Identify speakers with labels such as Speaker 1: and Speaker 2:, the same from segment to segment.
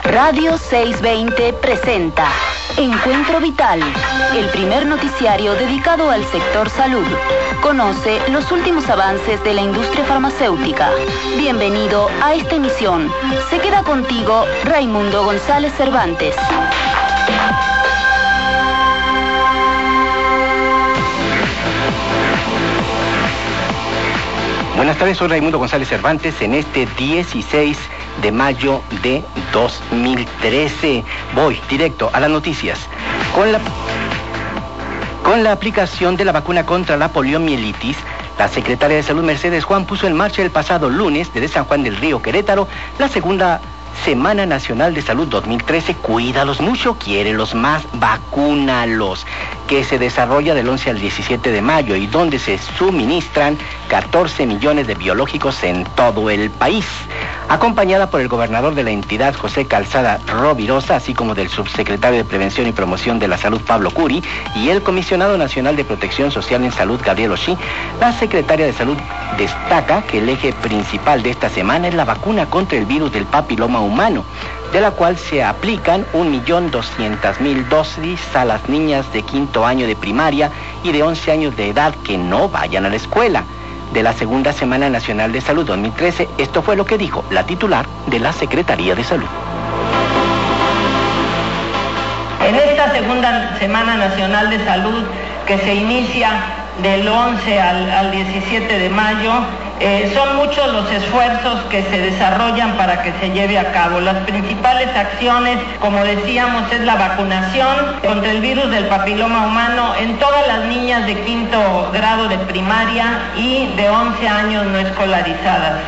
Speaker 1: Radio 620 presenta Encuentro Vital, el primer noticiario dedicado al sector salud. Conoce los últimos avances de la industria farmacéutica. Bienvenido a esta emisión. Se queda contigo Raimundo González Cervantes.
Speaker 2: Buenas tardes, soy Raimundo González Cervantes en este 16 de mayo de 2013. Voy directo a las noticias. Con la aplicación de la vacuna contra la poliomielitis, la secretaria de Salud Mercedes Juan puso en marcha el pasado lunes desde San Juan del Río, Querétaro, la segunda Semana Nacional de Salud 2013, Cuídalos mucho, quiérelos más, vacúnalos, que se desarrolla del 11 al 17 de mayo y donde se suministran 14 millones de biológicos en todo el país. Acompañada por el gobernador de la entidad, José Calzada Rovirosa, así como del subsecretario de Prevención y Promoción de la Salud, Pablo Curi, y el comisionado nacional de Protección Social en Salud, Gabriel Oshí, la secretaria de Salud destaca que el eje principal de esta semana es la vacuna contra el virus del papiloma humano, de la cual se aplican 1.200.000 dosis a las niñas de 5º año de primaria y de 11 años de edad que no vayan a la escuela. De la segunda Semana Nacional de Salud 2013, esto fue lo que dijo la titular de la Secretaría de Salud.
Speaker 3: En esta segunda Semana Nacional de Salud, que se inicia del 11 al 17 de mayo, son muchos los esfuerzos que se desarrollan para que se lleve a cabo. Las principales acciones, como decíamos, es la vacunación contra el virus del papiloma humano en todas las niñas de 5º grado de primaria y de 11 años no escolarizadas.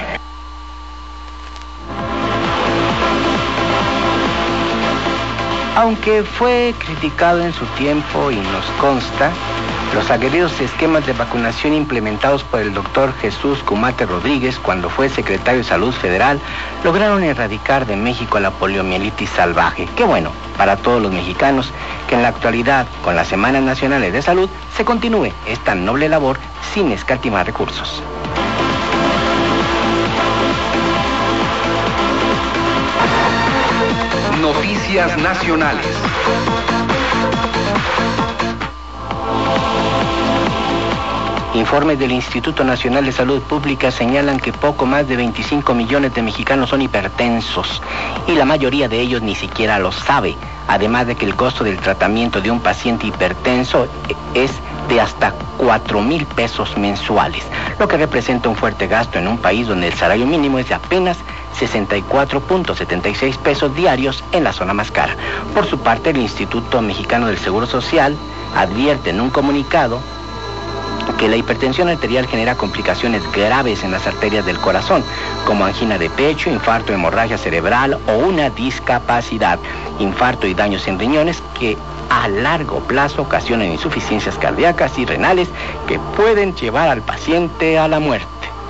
Speaker 2: Aunque fue criticado en su tiempo y nos consta, los aguerridos esquemas de vacunación implementados por el doctor Jesús Cumate Rodríguez cuando fue secretario de Salud Federal lograron erradicar de México la poliomielitis salvaje. Qué bueno para todos los mexicanos que en la actualidad, con las Semanas Nacionales de Salud, se continúe esta noble labor sin escatimar recursos.
Speaker 4: Noticias nacionales.
Speaker 2: Informes del Instituto Nacional de Salud Pública señalan que poco más de 25 millones de mexicanos son hipertensos y la mayoría de ellos ni siquiera lo sabe, además de que el costo del tratamiento de un paciente hipertenso es de hasta 4,000 pesos mensuales, lo que representa un fuerte gasto en un país donde el salario mínimo es de apenas 64.76 pesos diarios en la zona más cara. Por su parte, el Instituto Mexicano del Seguro Social advierte en un comunicado que la hipertensión arterial genera complicaciones graves en las arterias del corazón, como angina de pecho, infarto, hemorragia cerebral o una discapacidad, infarto y daños en riñones que a largo plazo ocasionan insuficiencias cardíacas y renales que pueden llevar al paciente a la muerte.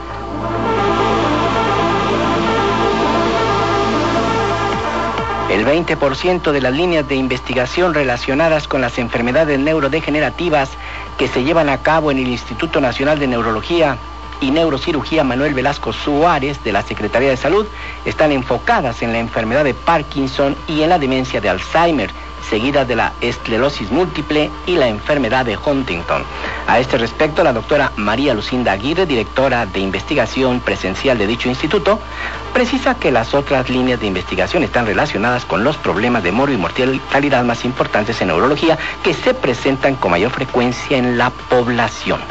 Speaker 2: El 20% de las líneas de investigación relacionadas con las enfermedades neurodegenerativas que se llevan a cabo en el Instituto Nacional de Neurología y Neurocirugía Manuel Velasco Suárez de la Secretaría de Salud están enfocadas en la enfermedad de Parkinson y en la demencia de Alzheimer, seguidas de la esclerosis múltiple y la enfermedad de Huntington. A este respecto, la doctora María Lucinda Aguirre, directora de investigación presencial de dicho instituto, precisa que las otras líneas de investigación están relacionadas con los problemas de morbo y mortalidad más importantes en neurología que se presentan con mayor frecuencia en la población.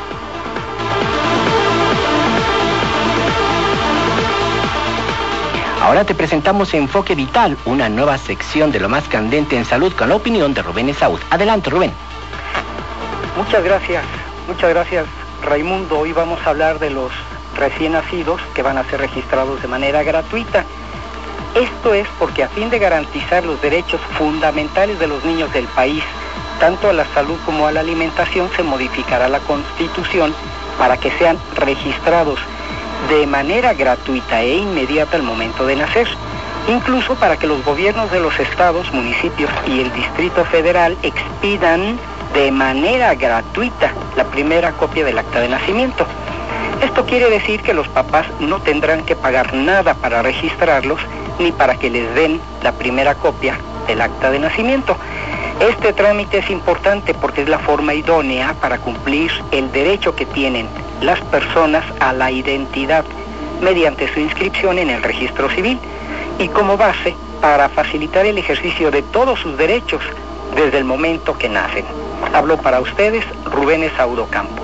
Speaker 2: Ahora te presentamos Enfoque Vital, una nueva sección de lo más candente en salud con la opinión de Rubén Esaúd. Adelante, Rubén.
Speaker 5: Muchas gracias, Raimundo. Hoy vamos a hablar de los recién nacidos que van a ser registrados de manera gratuita. Esto es porque a fin de garantizar los derechos fundamentales de los niños del país, tanto a la salud como a la alimentación, se modificará la Constitución para que sean registrados de manera gratuita e inmediata al momento de nacer, incluso para que los gobiernos de los estados, municipios y el Distrito Federal expidan de manera gratuita la primera copia del acta de nacimiento. Esto quiere decir que los papás no tendrán que pagar nada para registrarlos, ni para que les den la primera copia del acta de nacimiento. Este trámite es importante porque es la forma idónea para cumplir el derecho que tienen las personas a la identidad mediante su inscripción en el registro civil y como base para facilitar el ejercicio de todos sus derechos desde el momento que nacen. Hablo para ustedes Rubén Esaú Campo.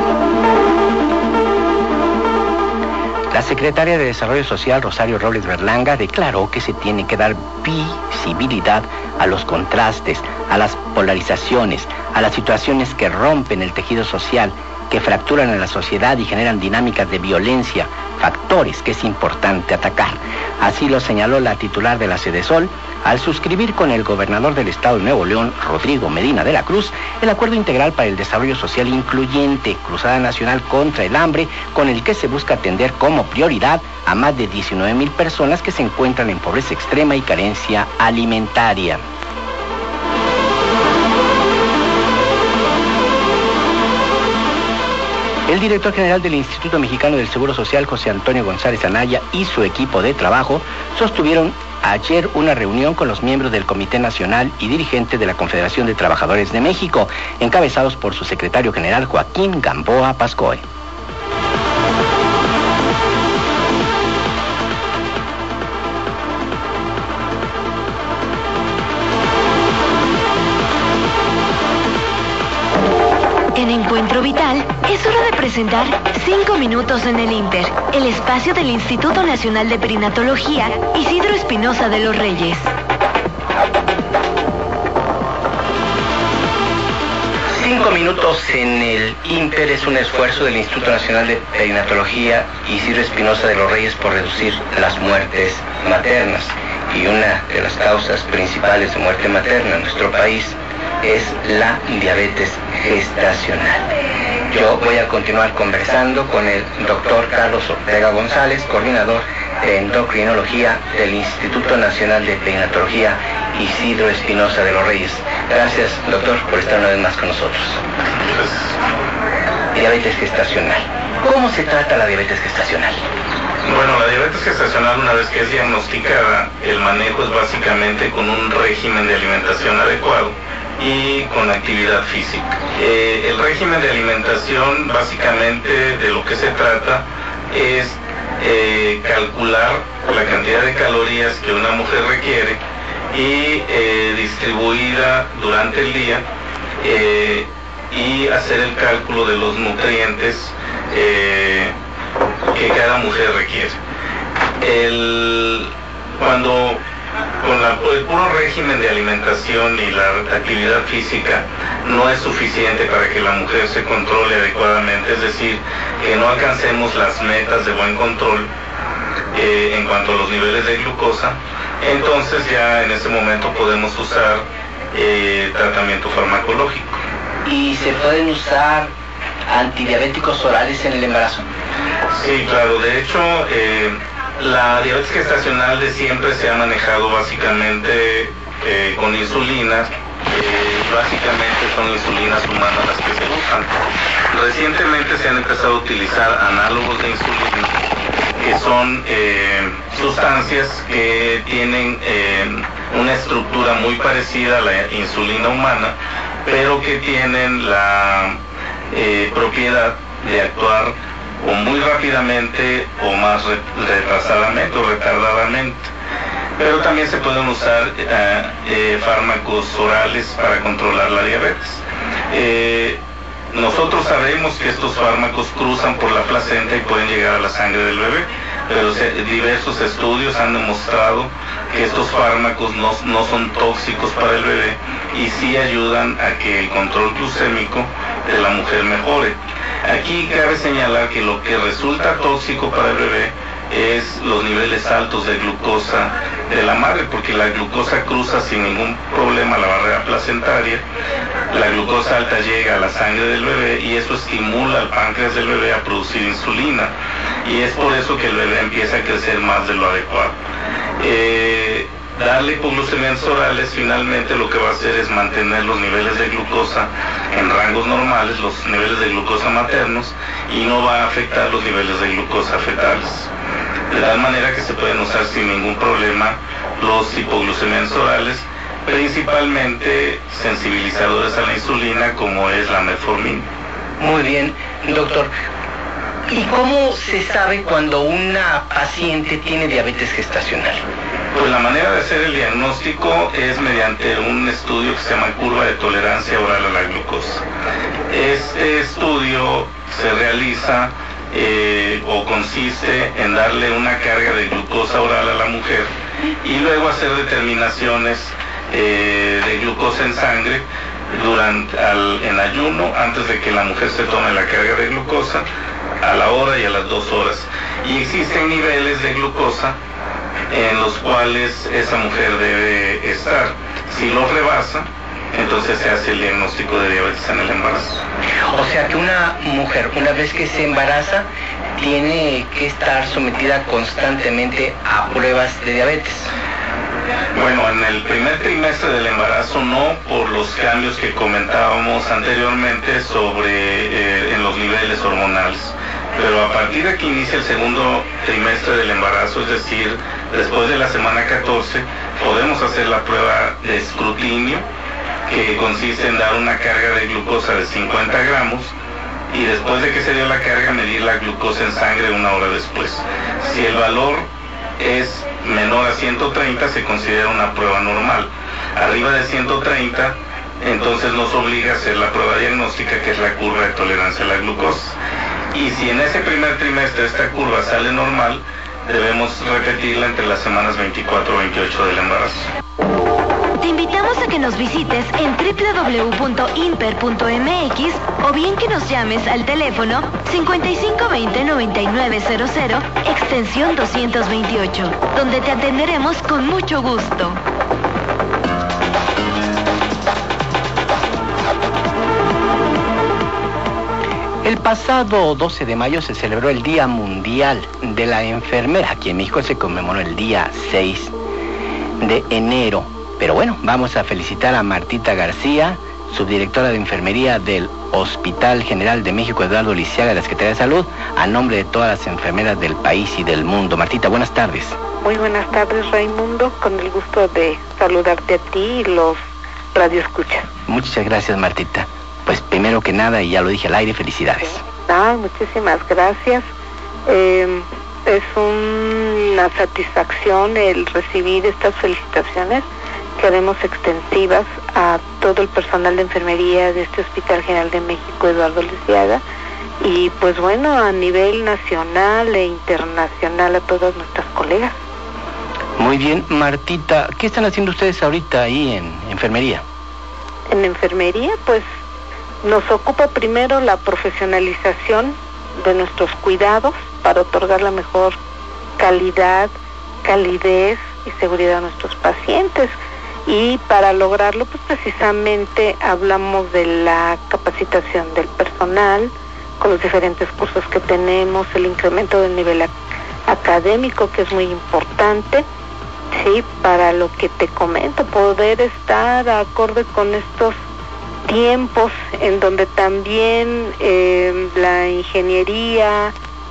Speaker 2: La secretaria de Desarrollo Social, Rosario Robles Berlanga, declaró que se tiene que dar visibilidad a los contrastes, a las polarizaciones, a las situaciones que rompen el tejido social, que fracturan a la sociedad y generan dinámicas de violencia, factores que es importante atacar. Así lo señaló la titular de la Sedesol al suscribir con el gobernador del estado de Nuevo León, Rodrigo Medina de la Cruz, el Acuerdo Integral para el Desarrollo Social Incluyente, Cruzada Nacional contra el Hambre, con el que se busca atender como prioridad a más de 19,000 personas que se encuentran en pobreza extrema y carencia alimentaria. El director general del Instituto Mexicano del Seguro Social, José Antonio González Anaya, y su equipo de trabajo sostuvieron ayer una reunión con los miembros del Comité Nacional y dirigentes de la Confederación de Trabajadores de México, encabezados por su secretario general Joaquín Gamboa Pascoe.
Speaker 1: En Encuentro Vital es hora de presentar 5 minutos en el Inter, el espacio del Instituto Nacional de Perinatología Isidro Espinosa de los Reyes.
Speaker 2: Cinco minutos en el Inter es un esfuerzo del Instituto Nacional de Perinatología Isidro Espinosa de los Reyes por reducir las muertes maternas. Y una de las causas principales de muerte materna en nuestro país es la diabetes gestacional. Yo voy a continuar conversando con el doctor Carlos Ortega González, coordinador de endocrinología del Instituto Nacional de Perinatología Isidro Espinosa de los Reyes. Gracias, doctor, por estar una vez más con nosotros. Diabetes gestacional. ¿Cómo se trata la diabetes gestacional?
Speaker 6: Bueno, la diabetes gestacional, una vez que es diagnosticada, el manejo es básicamente con un régimen de alimentación adecuado y con actividad física. El régimen de alimentación, básicamente de lo que se trata es calcular la cantidad de calorías que una mujer requiere y distribuida durante el día y hacer el cálculo de los nutrientes que cada mujer requiere. Cuando con el puro régimen de alimentación y la actividad física no es suficiente para que la mujer se controle adecuadamente, es decir, que no alcancemos las metas de buen control en cuanto a los niveles de glucosa, entonces ya en ese momento podemos usar tratamiento farmacológico.
Speaker 2: ¿Y se pueden usar antidiabéticos orales en el embarazo?
Speaker 6: Sí, claro. De hecho, la diabetes gestacional de siempre se ha manejado básicamente con insulinas. Básicamente son insulinas humanas las que se usan. Recientemente se han empezado a utilizar análogos de insulina, que son sustancias que tienen una estructura muy parecida a la insulina humana, pero que tienen la propiedad de actuar o muy rápidamente o más retrasadamente o retardadamente. Pero también se pueden usar fármacos orales para controlar la diabetes. Nosotros sabemos que estos fármacos cruzan por la placenta y pueden llegar a la sangre del bebé, pero diversos estudios han demostrado que estos fármacos no son tóxicos para el bebé y sí ayudan a que el control glucémico de la mujer mejore. Aquí cabe señalar que lo que resulta tóxico para el bebé es los niveles altos de glucosa de la madre, porque la glucosa cruza sin ningún problema la barrera placentaria, la glucosa alta llega a la sangre del bebé y eso estimula al páncreas del bebé a producir insulina y es por eso que el bebé empieza a crecer más de lo adecuado. Darle hipoglucemiantes orales finalmente lo que va a hacer es mantener los niveles de glucosa en rangos normales, los niveles de glucosa maternos, y no va a afectar los niveles de glucosa fetales. de tal manera que se pueden usar sin ningún problema los hipoglucemiantes orales, principalmente sensibilizadores a la insulina como es la metformina.
Speaker 2: Muy bien, doctor. ¿Y cómo se sabe cuando una paciente tiene diabetes gestacional?
Speaker 6: Pues la manera de hacer el diagnóstico es mediante un estudio que se llama curva de tolerancia oral a la glucosa. Este estudio se realiza o consiste en darle una carga de glucosa oral a la mujer y luego hacer determinaciones de glucosa en sangre en ayuno, antes de que la mujer se tome la carga de glucosa, a la hora y a las 2 horas. Y existen niveles de glucosa en los cuales esa mujer debe estar. Si los rebasa, entonces se hace el diagnóstico de diabetes en el embarazo.
Speaker 2: O sea que una mujer, una vez que se embaraza, tiene que estar sometida constantemente a pruebas de diabetes.
Speaker 6: Bueno, en el primer trimestre del embarazo no, por los cambios que comentábamos anteriormente sobre en los niveles hormonales. Pero a partir de que inicia el segundo trimestre del embarazo, es decir, después de la semana 14, podemos hacer la prueba de escrutinio, que consiste en dar una carga de glucosa de 50 gramos y después de que se dio la carga, medir la glucosa en sangre 1 hora después. Si el valor es menor a 130, se considera una prueba normal. Arriba de 130, entonces nos obliga a hacer la prueba diagnóstica, que es la curva de tolerancia a la glucosa. Y si en ese primer trimestre esta curva sale normal, debemos repetirla entre las semanas 24 o 28 del embarazo.
Speaker 1: Te invitamos a que nos visites en www.imper.mx o bien que nos llames al teléfono 5520-9900, extensión 228, donde te atenderemos con mucho gusto.
Speaker 2: El pasado 12 de mayo se celebró el Día Mundial de la Enfermera. Aquí en México se conmemoró el día 6 de enero. Pero bueno, vamos a felicitar a Martita García, subdirectora de enfermería del Hospital General de México Eduardo Lisiaga de la Secretaría de Salud, a nombre de todas las enfermeras del país y del mundo. Martita, buenas tardes.
Speaker 7: Muy buenas tardes, Raimundo, con el gusto de saludarte a ti y los radioescuchas.
Speaker 2: Muchas gracias, Martita. Pues primero que nada, y ya lo dije al aire, felicidades.
Speaker 7: Muchísimas gracias. Es una satisfacción el recibir estas felicitaciones que haremos extensivas a todo el personal de enfermería de este Hospital General de México Eduardo Lisiaga y pues bueno, a nivel nacional e internacional a todas nuestras colegas.
Speaker 2: Muy bien, Martita, ¿qué están haciendo ustedes ahorita ahí en enfermería?
Speaker 7: En enfermería, pues nos ocupa primero la profesionalización de nuestros cuidados para otorgar la mejor calidad, calidez y seguridad a nuestros pacientes. Y para lograrlo, pues precisamente hablamos de la capacitación del personal, con los diferentes cursos que tenemos, el incremento del nivel académico, que es muy importante, sí, para lo que te comento, poder estar acorde con estos tiempos en donde también la ingeniería,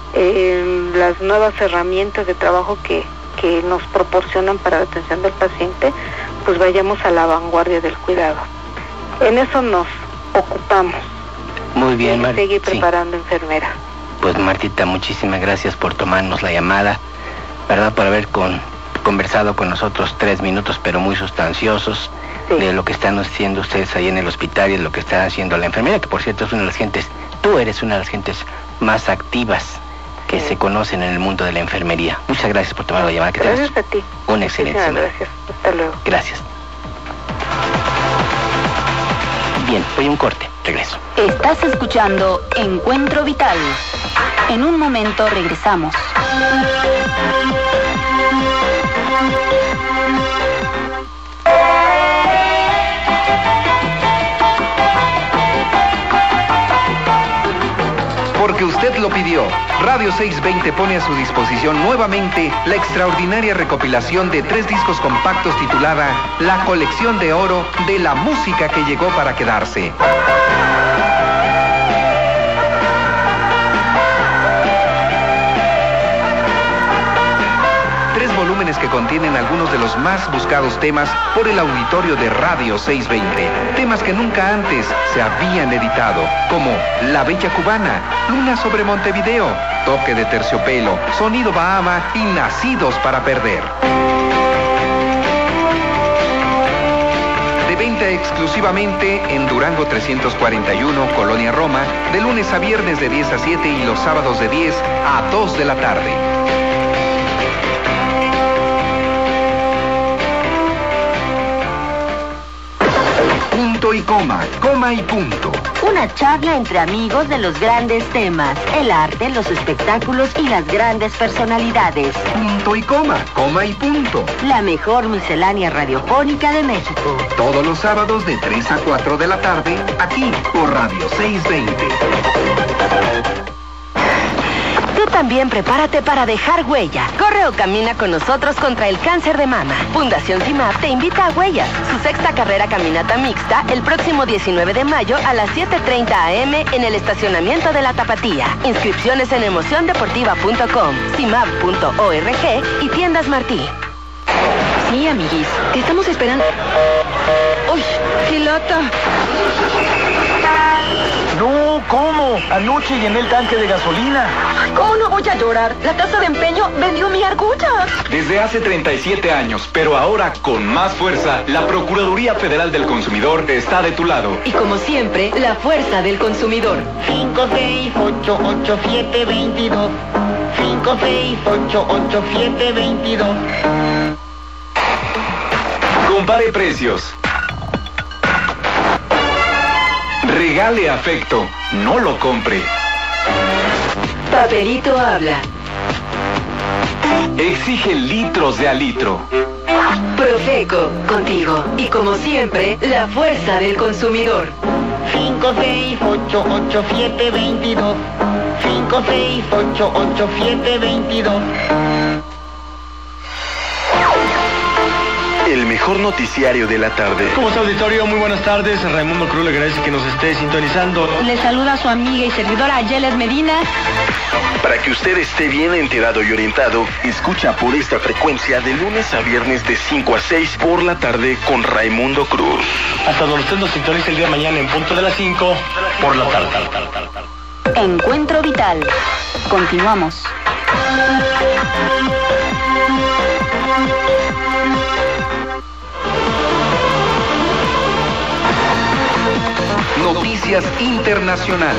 Speaker 7: las nuevas herramientas de trabajo que nos proporcionan para la atención del paciente, pues vayamos a la vanguardia del cuidado. En eso nos ocupamos.
Speaker 2: Muy bien,
Speaker 7: Martita. Seguir preparando enfermera.
Speaker 2: Pues Martita, muchísimas gracias por tomarnos la llamada, ¿verdad? Por haber conversado con nosotros 3 minutos, pero muy sustanciosos, de lo que están haciendo ustedes ahí en el hospital y de lo que está haciendo la enfermera, que por cierto es una de las gentes, tú eres una de las gentes más activas que se conocen en el mundo de la enfermería. Muchas gracias por tomar la llamada. Que
Speaker 7: gracias a ti.
Speaker 2: Una excelente semana.
Speaker 7: Gracias. Hasta luego.
Speaker 2: Gracias. Bien, voy a un corte. Regreso.
Speaker 1: Estás escuchando Encuentro Vital. En un momento regresamos.
Speaker 4: Porque usted lo pidió, Radio 620 pone a su disposición nuevamente la extraordinaria recopilación de 3 discos compactos titulada La Colección de Oro de la Música que Llegó para Quedarse. secciones que contienen algunos de los más buscados temas por el auditorio de Radio 620. Temas que nunca antes se habían editado, como La Bella Cubana, Luna sobre Montevideo, Toque de Terciopelo, Sonido Bahama y Nacidos para Perder. De venta exclusivamente en Durango 341, Colonia Roma, de lunes a viernes de 10 a 7 y los sábados de 10 a 2 de la tarde. Punto y coma y punto.
Speaker 1: Una charla entre amigos de los grandes temas, el arte, los espectáculos y las grandes personalidades.
Speaker 4: Punto y coma y punto.
Speaker 1: La mejor miscelánea radiofónica de México.
Speaker 4: Todos los sábados de 3 a 4 de la tarde, aquí por Radio 620.
Speaker 1: Tú también prepárate para dejar huella. Corre o camina con nosotros contra el cáncer de mama. Fundación CIMAP te invita a Huellas, su sexta carrera caminata mixta, el próximo 19 de mayo a las 7:30 a.m. en el estacionamiento de La Tapatía. Inscripciones en emociondeportiva.com, cimap.org y Tiendas Martí. Sí, amiguis, te estamos esperando. ¡Uy, qué lata!
Speaker 8: No, ¿cómo? Anoche llené el tanque de gasolina.
Speaker 1: ¿Cómo no voy a llorar? La casa de empeño vendió mi argolla.
Speaker 9: Desde hace 37 años, pero ahora con más fuerza, la Procuraduría Federal del Consumidor está de tu lado.
Speaker 1: Y como siempre, la fuerza del consumidor.
Speaker 3: 5688722. 5688722.
Speaker 9: Compare precios. Regale afecto, no lo compre.
Speaker 1: Papelito habla.
Speaker 9: Exige litros de a litro.
Speaker 1: Profeco, contigo. Y como siempre, la fuerza del consumidor.
Speaker 3: 5688722. 5688722.
Speaker 10: El mejor noticiario de la tarde.
Speaker 8: ¿Cómo está, auditorio? Muy buenas tardes. Raimundo Cruz le agradece que nos esté sintonizando.
Speaker 1: Le saluda su amiga y servidora Yeles Medina.
Speaker 10: Para que usted esté bien enterado y orientado, escucha por esta frecuencia de lunes a viernes de 5 a 6 por la tarde con Raimundo Cruz.
Speaker 8: Hasta donde usted nos sintonice el día de mañana en punto de las 5 por la tarde.
Speaker 1: Encuentro Vital. Continuamos.
Speaker 4: Noticias internacionales.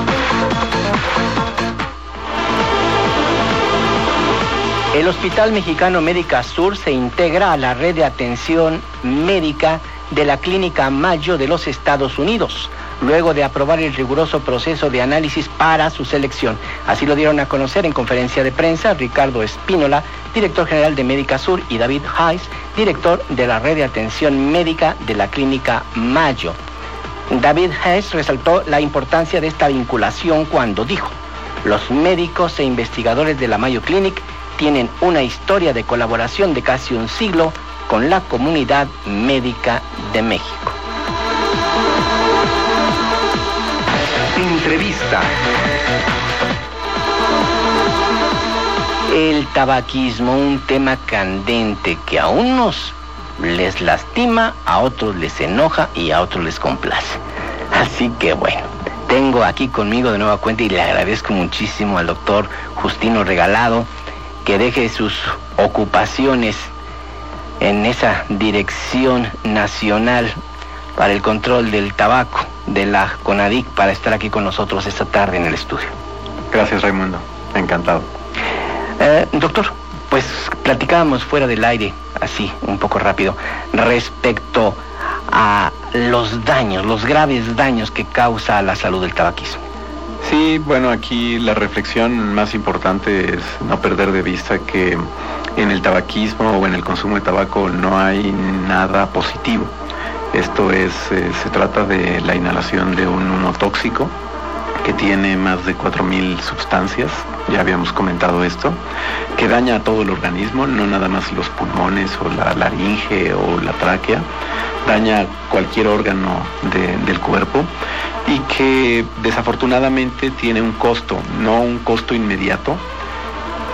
Speaker 2: El Hospital Mexicano Médica Sur se integra a la red de atención médica de la Clínica Mayo de los Estados Unidos, luego de aprobar el riguroso proceso de análisis para su selección. Así lo dieron a conocer en conferencia de prensa Ricardo Espínola, director general de Médica Sur, y David Hayes, director de la red de atención médica de la Clínica Mayo. David Hayes resaltó la importancia de esta vinculación cuando dijo: los médicos e investigadores de la Mayo Clinic tienen una historia de colaboración de casi un siglo con la comunidad médica de México.
Speaker 4: Entrevista.
Speaker 2: El tabaquismo, un tema candente que a unos les lastima, a otros les enoja y a otros les complace. Así que bueno, tengo aquí conmigo de nueva cuenta, y le agradezco muchísimo al doctor Justino Regalado que deje sus ocupaciones en esa Dirección Nacional para el Control del Tabaco de la CONADIC para estar aquí con nosotros esta tarde en el estudio.
Speaker 11: Gracias, Raimundo. Encantado.
Speaker 2: Doctor, pues platicábamos fuera del aire, así, un poco rápido, respecto a los daños, los graves daños que causa a la salud el tabaquismo.
Speaker 11: Sí, bueno, aquí la reflexión más importante es no perder de vista que en el tabaquismo o en el consumo de tabaco no hay nada positivo. Esto es, se trata de la inhalación de un humo tóxico que tiene más de 4,000 sustancias, ya habíamos comentado esto, que daña a todo el organismo, no nada más los pulmones o la laringe o la tráquea, daña cualquier órgano del cuerpo, y que desafortunadamente tiene un costo, no un costo inmediato,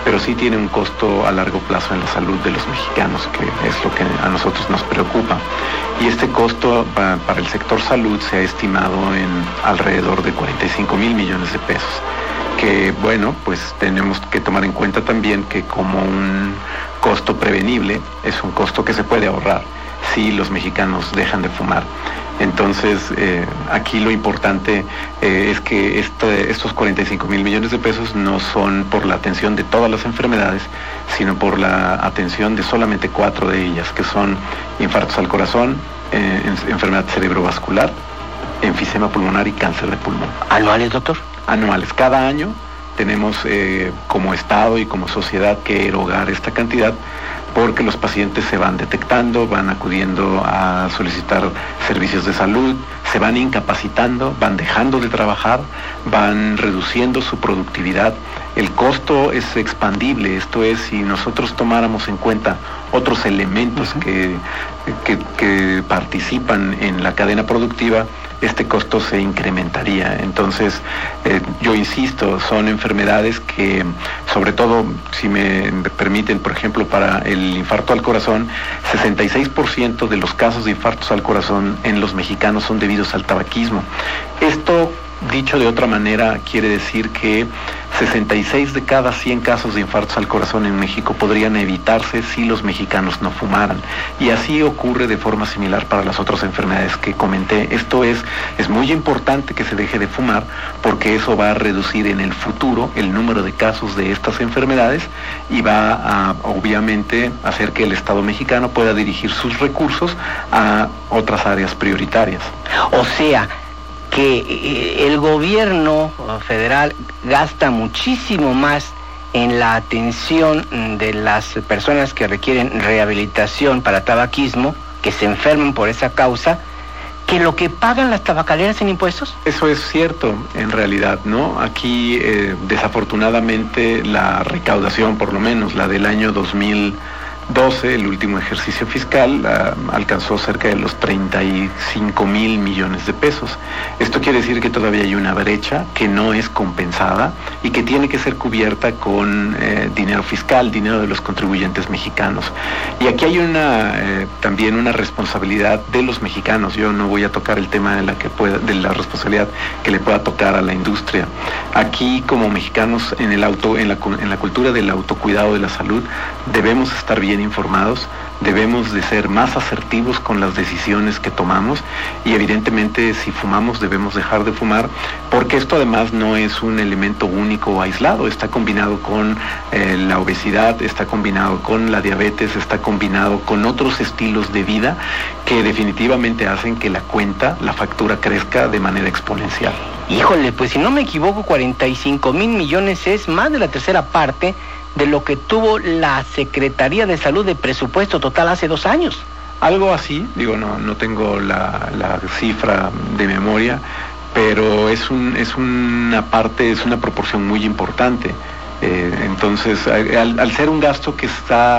Speaker 11: pero sí tiene un costo a largo plazo en la salud de los mexicanos, que es lo que a nosotros nos preocupa. Y este costo para el sector salud se ha estimado en alrededor de 45,000 millones de pesos. Que bueno, pues tenemos que tomar en cuenta también que como un costo prevenible, es un costo que se puede ahorrar si los mexicanos dejan de fumar. Entonces, aquí lo importante es que estos 45,000 millones de pesos no son por la atención de todas las enfermedades, sino por la atención de solamente 4 de ellas, que son infartos al corazón, enfermedad cerebrovascular, enfisema pulmonar y cáncer de pulmón.
Speaker 2: ¿Anuales, doctor?
Speaker 11: Anuales. Cada año tenemos como Estado y como sociedad que erogar esta cantidad, porque los pacientes se van detectando, van acudiendo a solicitar servicios de salud, se van incapacitando, van dejando de trabajar, van reduciendo su productividad. El costo es expandible, esto es, si nosotros tomáramos en cuenta otros elementos que participan en la cadena productiva, este costo se incrementaría. Entonces, yo insisto, son enfermedades que, sobre todo, si me permiten, por ejemplo, para el infarto al corazón, 66% de los casos de infartos al corazón en los mexicanos son debidos al tabaquismo. Esto, dicho de otra manera, quiere decir que 66 de cada 100 casos de infartos al corazón en México podrían evitarse si los mexicanos no fumaran. Y así ocurre de forma similar para las otras enfermedades que comenté. Esto es muy importante que se deje de fumar, porque eso va a reducir en el futuro el número de casos de estas enfermedades y va a, obviamente, hacer que el Estado mexicano pueda dirigir sus recursos a otras áreas prioritarias.
Speaker 2: O sea, que el gobierno federal gasta muchísimo más en la atención de las personas que requieren rehabilitación para tabaquismo, que se enferman por esa causa, que lo que pagan las tabacaleras en impuestos.
Speaker 11: Eso es cierto, en realidad, ¿no? Aquí, desafortunadamente, la recaudación, por lo menos la del año 2012, el último ejercicio fiscal, alcanzó cerca de los 35,000 millones de pesos. Esto quiere decir que todavía hay una brecha que no es compensada y que tiene que ser cubierta con dinero fiscal, dinero de los contribuyentes mexicanos. Y aquí hay también una responsabilidad de los mexicanos. Yo no voy a tocar el tema de la responsabilidad que le pueda tocar a la industria. Aquí, como mexicanos, en la cultura del autocuidado de la salud, debemos estar bien informados, debemos de ser más asertivos con las decisiones que tomamos y evidentemente si fumamos debemos dejar de fumar, porque esto además no es un elemento único o aislado, está combinado con la obesidad, está combinado con la diabetes, está combinado con otros estilos de vida que definitivamente hacen que la factura crezca de manera exponencial.
Speaker 2: Híjole, pues si no me equivoco, 45,000 millones es más de la tercera parte de lo que tuvo la Secretaría de Salud de presupuesto total hace 2 años.
Speaker 11: Algo así, no tengo la cifra de memoria, pero es una proporción muy importante. Entonces, al ser un gasto que está,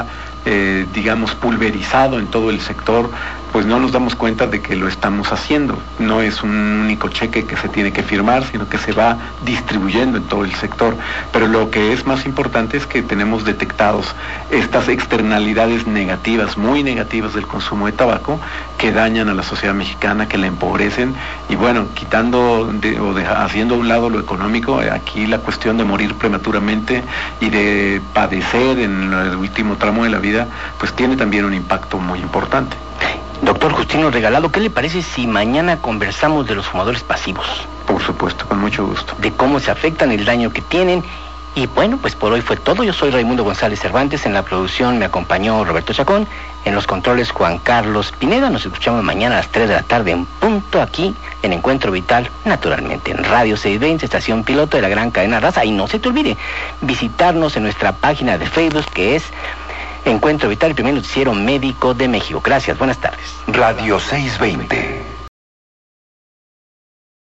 Speaker 11: pulverizado en todo el sector, pues no nos damos cuenta de que lo estamos haciendo. No es un único cheque que se tiene que firmar, sino que se va distribuyendo en todo el sector. Pero lo que es más importante es que tenemos detectados estas externalidades negativas, muy negativas del consumo de tabaco, que dañan a la sociedad mexicana, que la empobrecen. Y bueno, haciendo a un lado lo económico, aquí la cuestión de morir prematuramente y de padecer en el último tramo de la vida, pues tiene también un impacto muy importante.
Speaker 2: Doctor Justino Regalado, ¿qué le parece si mañana conversamos de los fumadores pasivos?
Speaker 11: Por supuesto, con mucho gusto.
Speaker 2: De cómo se afectan, el daño que tienen. Y bueno, pues por hoy fue todo. Yo soy Raimundo González Cervantes. En la producción me acompañó Roberto Chacón. En los controles, Juan Carlos Pineda. Nos escuchamos mañana a las 3 de la tarde en punto, aquí en Encuentro Vital, naturalmente en Radio 620, estación piloto de la gran cadena Raza. Y no se te olvide visitarnos en nuestra página de Facebook, que es Encuentro Vital, el primer noticiero médico de México. Gracias, buenas tardes.
Speaker 10: Radio 620.